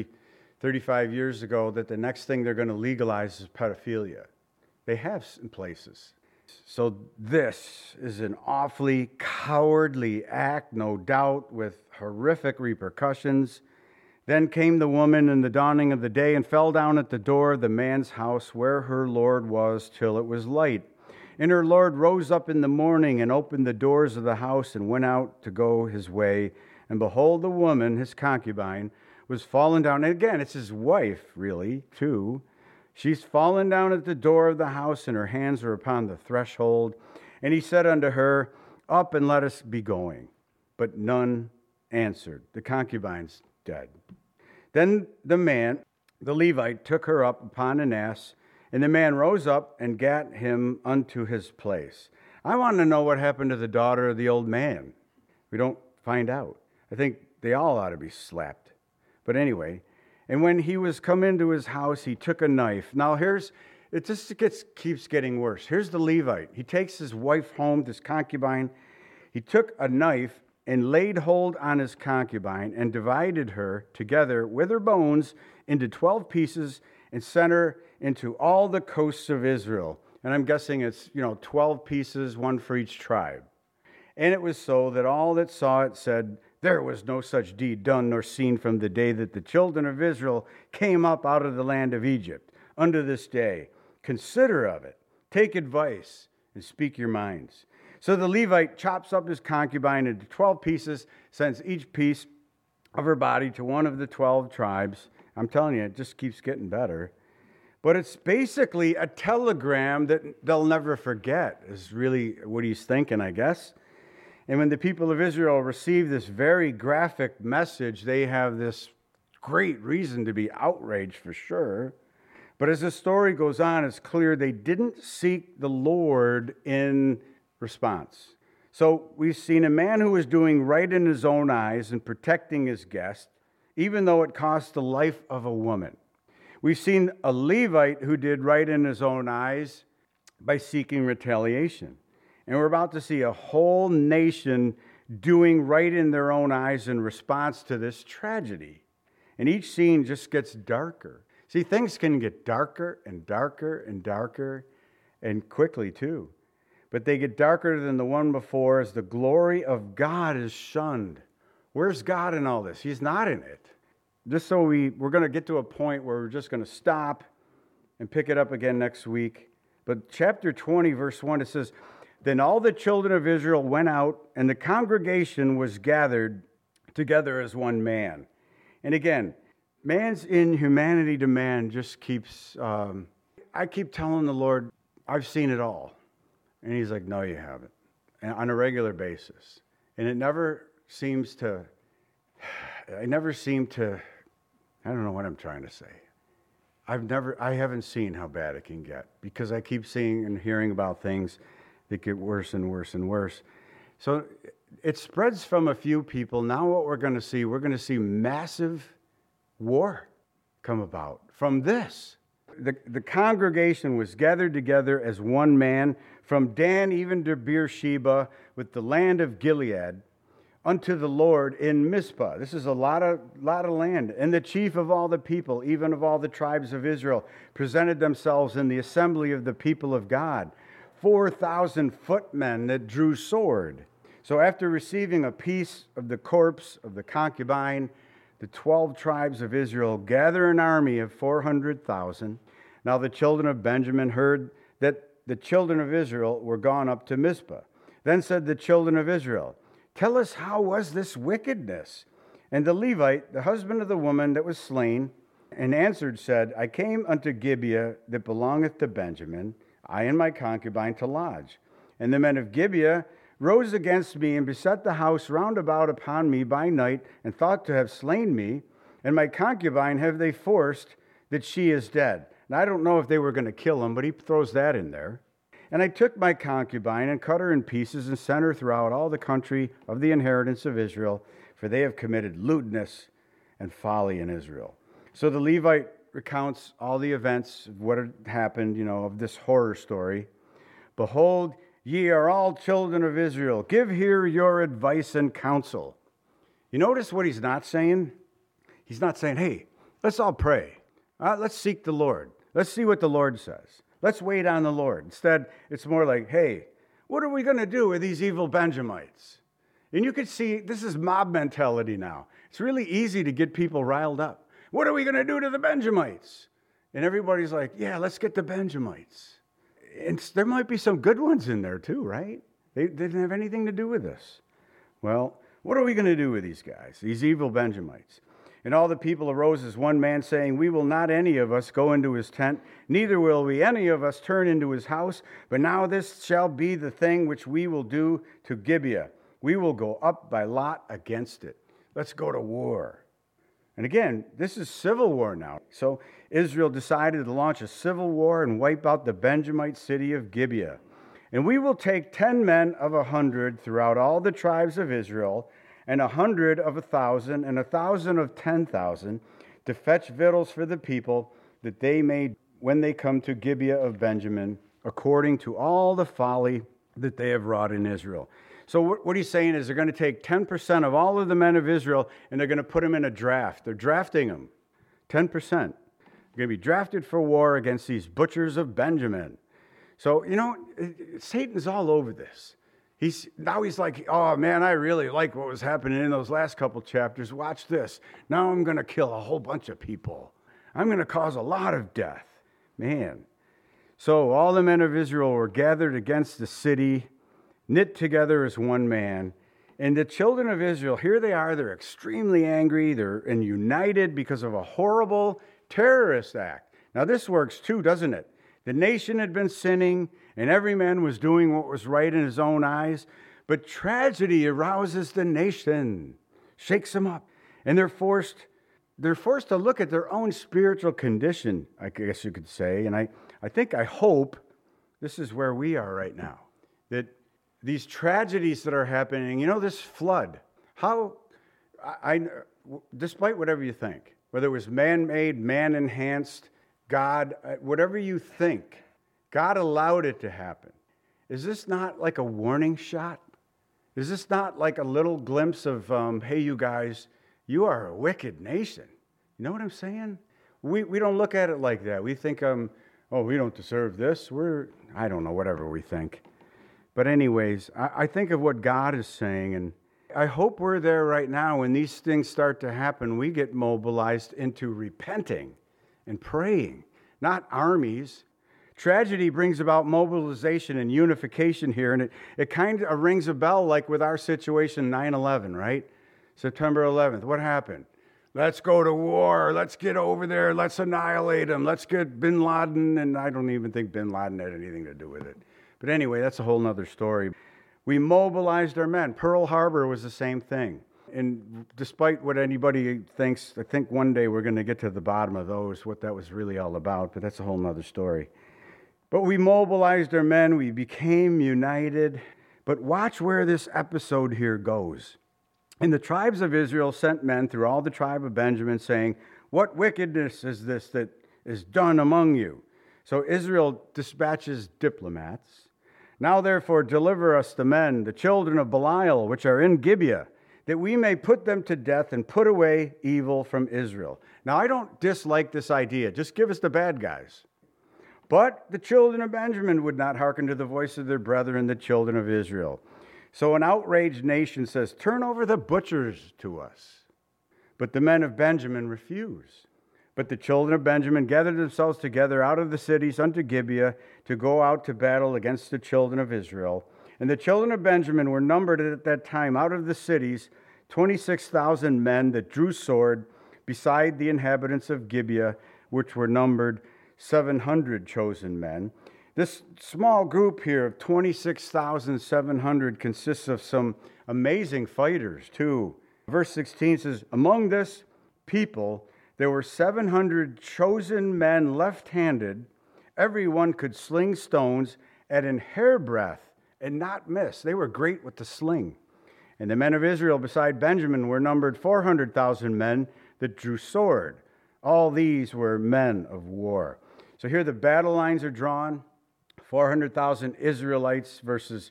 35 years ago that the next thing they're going to legalize is pedophilia. They have in places. So this is an awfully cowardly act, no doubt, with horrific repercussions. Then came the woman in the dawning of the day and fell down at the door of the man's house where her Lord was till it was light. And her Lord rose up in the morning and opened the doors of the house and went out to go his way. And behold, the woman, his concubine, was fallen down. And again, it's his wife, really, too. She's fallen down at the door of the house, and her hands are upon the threshold. And he said unto her, Up and let us be going. But none answered. The concubine's dead. Then the man, the Levite, took her up upon an ass, and the man rose up and gat him unto his place. I want to know what happened to the daughter of the old man. We don't find out. I think they all ought to be slapped. But anyway, and when he was come into his house, he took a knife. Now it just keeps getting worse. Here's the Levite. He takes his wife home, this concubine. He took a knife and laid hold on his concubine and divided her together with her bones into 12 pieces and sent her into all the coasts of Israel. And I'm guessing it's, 12 pieces, one for each tribe. And it was so that all that saw it said, There was no such deed done nor seen from the day that the children of Israel came up out of the land of Egypt unto this day. Consider of it, take advice, and speak your minds. So the Levite chops up his concubine into 12 pieces, sends each piece of her body to one of the 12 tribes. I'm telling you, it just keeps getting better. But it's basically a telegram that they'll never forget, is really what he's thinking, I guess. And when the people of Israel receive this very graphic message, they have this great reason to be outraged for sure. But as the story goes on, it's clear they didn't seek the Lord in response. So we've seen a man who was doing right in his own eyes and protecting his guest, even though it cost the life of a woman. We've seen a Levite who did right in his own eyes by seeking retaliation. And we're about to see a whole nation doing right in their own eyes in response to this tragedy. And each scene just gets darker. See, things can get darker and darker and darker, and quickly too. But they get darker than the one before as the glory of God is shunned. Where's God in all this? He's not in it. Just so we're going to get to a point where we're just going to stop and pick it up again next week. But chapter 20, verse 1, it says, Then all the children of Israel went out, and the congregation was gathered together as one man. And again, man's inhumanity to man just keeps, I keep telling the Lord, I've seen it all. And he's like, no, you haven't. And on a regular basis. And it never seems to, I don't know what I'm trying to say. I haven't seen how bad it can get because I keep seeing and hearing about things that get worse and worse and worse. So it spreads from a few people. Now what we're going to see massive war come about from this. The congregation was gathered together as one man from Dan even to Beersheba with the land of Gilead unto the Lord in Mizpah. This is a lot of land. And the chief of all the people, even of all the tribes of Israel, presented themselves in the assembly of the people of God. 4,000 footmen that drew sword. So after receiving a piece of the corpse of the concubine, the 12 tribes of Israel gather an army of 400,000. Now the children of Benjamin heard that the children of Israel were gone up to Mizpah. Then said the children of Israel, "Tell us, how was this wickedness?" And the Levite, the husband of the woman that was slain, and answered, said, "I came unto Gibeah that belongeth to Benjamin, I and my concubine to lodge. And the men of Gibeah rose against me and beset the house round about upon me by night, and thought to have slain me. And my concubine have they forced, that she is dead." Now, I don't know if they were going to kill him, but he throws that in there. "And I took my concubine and cut her in pieces and sent her throughout all the country of the inheritance of Israel, for they have committed lewdness and folly in Israel." So the Levite recounts all the events of what had happened, of this horror story. "Behold, ye are all children of Israel. Give here your advice and counsel." You notice what he's not saying? He's not saying, "Hey, let's all pray. Let's seek the Lord. Let's see what the Lord says. Let's wait on the Lord." Instead, it's more like, "Hey, what are we going to do with these evil Benjamites?" And you can see this is mob mentality now. It's really easy to get people riled up. What are we going to do to the Benjamites? And everybody's like, "Yeah, let's get the Benjamites." And there might be some good ones in there too, right? They didn't have anything to do with this. Well, what are we going to do with these guys, these evil Benjamites? And all the people arose as one man, saying, "We will not any of us go into his tent, neither will we any of us turn into his house. But now this shall be the thing which we will do to Gibeah. We will go up by lot against it." Let's go to war. And again, this is civil war now. So Israel decided to launch a civil war and wipe out the Benjamite city of Gibeah. "And we will take 10 men of 100 throughout all the tribes of Israel, and 100 of 1,000, and 1,000 of 10,000, to fetch victuals for the people, that they may, when they come to Gibeah of Benjamin, according to all the folly that they have wrought in Israel." So what he's saying is they're going to take 10% of all of the men of Israel, and they're going to put them in a draft. They're drafting them, 10%. They're going to be drafted for war against these butchers of Benjamin. So, Satan's all over this. He's like, "Oh man, I really like what was happening in those last couple chapters. Watch this. Now I'm going to kill a whole bunch of people. I'm going to cause a lot of death." Man. So all the men of Israel were gathered against the city, knit together as one man. And the children of Israel, here they are, they're extremely angry, they're united because of a horrible terrorist act. Now this works too, doesn't it? The nation had been sinning, and every man was doing what was right in his own eyes. But tragedy arouses the nation, shakes them up. And they're forced to look at their own spiritual condition, I guess you could say. And I hope this is where we are right now. That these tragedies that are happening, this flood, despite whatever you think, whether it was man-made, man-enhanced, God, whatever you think, God allowed it to happen. Is this not like a warning shot? Is this not like a little glimpse of, hey, you guys, you are a wicked nation? You know what I'm saying? We don't look at it like that. We think, we don't deserve this. I don't know, whatever we think. But anyways, I think of what God is saying, and I hope we're there right now. When these things start to happen, we get mobilized into repenting and praying, not armies. Tragedy brings about mobilization and unification here, and it kind of rings a bell like with our situation 9/11, right? September 11th, what happened? Let's go to war. Let's get over there. Let's annihilate them. Let's get bin Laden, and I don't even think bin Laden had anything to do with it. But anyway, that's a whole nother story. We mobilized our men. Pearl Harbor was the same thing. And despite what anybody thinks, I think one day we're going to get to the bottom of those, what that was really all about, but that's a whole nother story. But we mobilized our men. We became united. But watch where this episode here goes. And the tribes of Israel sent men through all the tribe of Benjamin, saying, "What wickedness is this that is done among you?" So Israel dispatches diplomats. "Now therefore deliver us the men, the children of Belial, which are in Gibeah, that we may put them to death and put away evil from Israel." Now I don't dislike this idea. Just give us the bad guys. But the children of Benjamin would not hearken to the voice of their brethren, the children of Israel. So an outraged nation says, turn over the butchers to us. But the men of Benjamin refuse. But the children of Benjamin gathered themselves together out of the cities unto Gibeah to go out to battle against the children of Israel. And the children of Benjamin were numbered at that time out of the cities 26,000 men that drew sword, beside the inhabitants of Gibeah, which were numbered 700 chosen men. This small group here of 26,700 consists of some amazing fighters too. Verse 16 says, among this people there were 700 chosen men left-handed. Everyone could sling stones at an hairbreadth and not miss. They were great with the sling. And the men of Israel beside Benjamin were numbered 400,000 men that drew sword. All these were men of war. So here the battle lines are drawn. 400,000 Israelites versus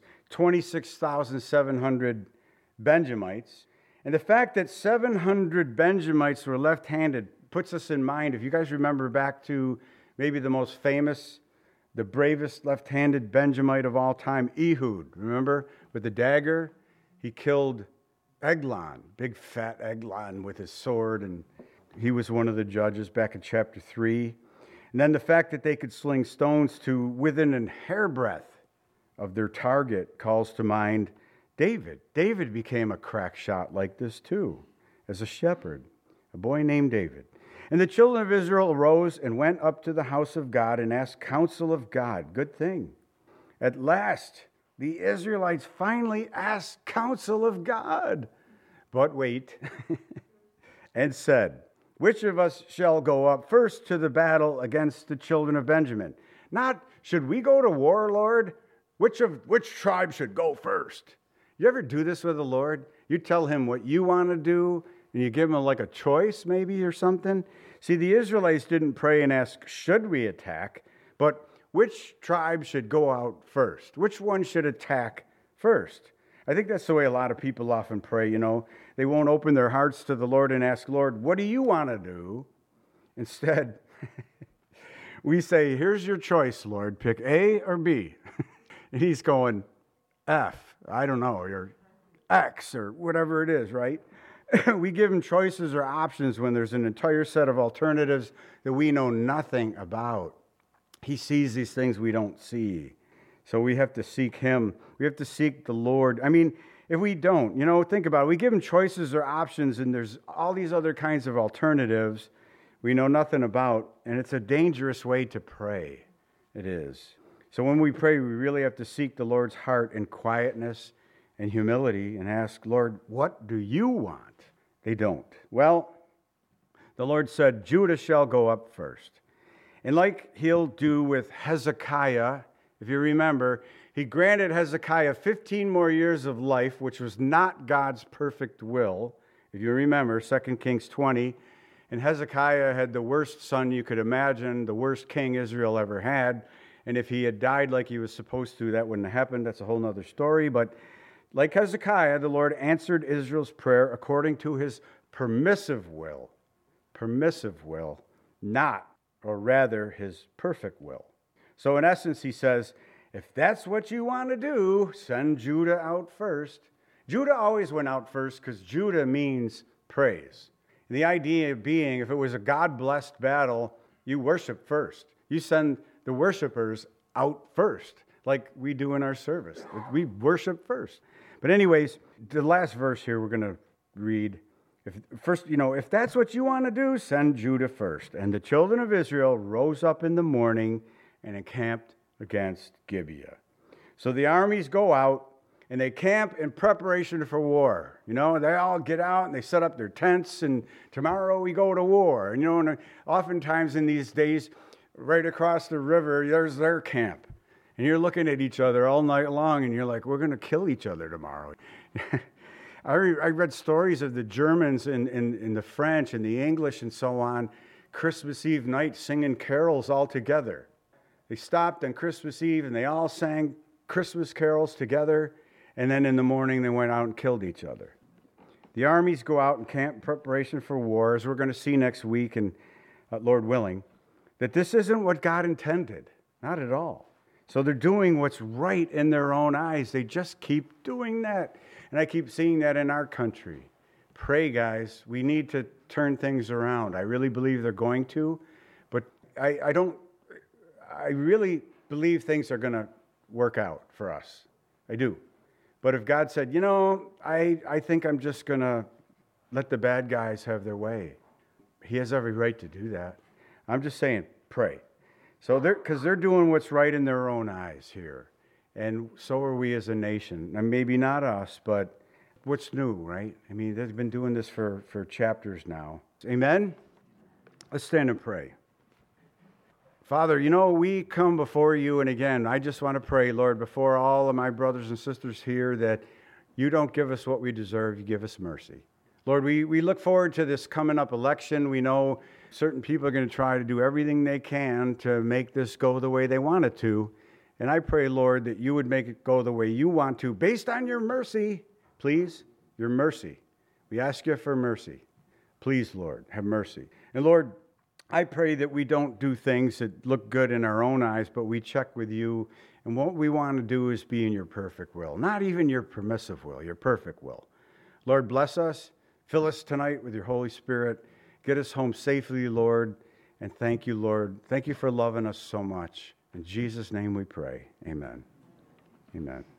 26,700 Benjamites. And the fact that 700 Benjamites were left-handed puts us in mind, if you guys remember back to maybe the most famous, the bravest left-handed Benjamite of all time, Ehud. Remember? With the dagger, he killed Eglon, big fat Eglon with his sword, and he was one of the judges back in chapter 3. And then the fact that they could sling stones to within a hairbreadth of their target calls to mind David. David became a crack shot like this too, as a shepherd, a boy named David. And the children of Israel arose and went up to the house of God and asked counsel of God. Good thing. At last, the Israelites finally asked counsel of God. But wait, and said, which of us shall go up first to the battle against the children of Benjamin? Not, should we go to war, Lord? Which tribe should go first? You ever do this with the Lord? You tell him what you want to do, and you give him like a choice maybe or something. See, the Israelites didn't pray and ask, should we attack? But which tribe should go out first? Which one should attack first? I think that's the way a lot of people often pray, you know. They won't open their hearts to the Lord and ask, Lord, what do you want to do? Instead, we say, here's your choice, Lord. Pick A or B. And he's going, F, I don't know, or X, or whatever it is, right? We give him choices or options when there's an entire set of alternatives that we know nothing about. He sees these things we don't see. So we have to seek him. We have to seek the Lord. I mean, if we don't, you know, think about it. We give him choices or options, and there's all these other kinds of alternatives we know nothing about, and it's a dangerous way to pray. It is. So when we pray, we really have to seek the Lord's heart in quietness and humility and ask, Lord, what do you want? They don't. Well, the Lord said, Judah shall go up first. And like he'll do with Hezekiah, if you remember, he granted Hezekiah 15 more years of life, which was not God's perfect will. If you remember, 2 Kings 20, and Hezekiah had the worst son you could imagine, the worst king Israel ever had. And if he had died like he was supposed to, that wouldn't have happened. That's a whole other story. But like Hezekiah, the Lord answered Israel's prayer according to his permissive will, not, or rather, his perfect will. So in essence, he says, if that's what you want to do, send Judah out first. Judah always went out first because Judah means praise. And the idea being, if it was a God-blessed battle, you worship first. You send the worshipers out first, like we do in our service. We worship first. But anyways, the last verse here we're going to read. If that's what you want to do, send Judah first. And the children of Israel rose up in the morning and encamped against Gibeah. So the armies go out and they camp in preparation for war. You know, they all get out and they set up their tents, and tomorrow we go to war. And, you know, and oftentimes in these days, right across the river, there's their camp. And you're looking at each other all night long, and you're like, we're going to kill each other tomorrow. I read stories of the Germans and the French and the English and so on, Christmas Eve night singing carols all together. They stopped on Christmas Eve, and they all sang Christmas carols together, and then in the morning they went out and killed each other. The armies go out and camp in preparation for war, as we're going to see next week, and Lord willing, that this isn't what God intended. Not at all. So they're doing what's right in their own eyes. They just keep doing that. And I keep seeing that in our country. Pray, guys. We need to turn things around. I really believe they're going to. But I really believe things are going to work out for us. I do. But if God said, I think I'm just going to let the bad guys have their way, He has every right to do that. I'm just saying, pray. So because they're doing what's right in their own eyes here. And so are we as a nation. And maybe not us, but what's new, right? I mean, they've been doing this for chapters now. Amen? Let's stand and pray. Father, we come before you, and again, I just want to pray, Lord, before all of my brothers and sisters here, that you don't give us what we deserve, you give us mercy. Lord, we look forward to this coming up election. We know certain people are going to try to do everything they can to make this go the way they want it to. And I pray, Lord, that you would make it go the way you want to, based on your mercy, please, your mercy. We ask you for mercy. Please, Lord, have mercy. And Lord, I pray that we don't do things that look good in our own eyes, but we check with you. And what we want to do is be in your perfect will, not even your permissive will, your perfect will. Lord, bless us. Fill us tonight with your Holy Spirit. Get us home safely, Lord. And thank you, Lord. Thank you for loving us so much. In Jesus' name we pray. Amen. Amen.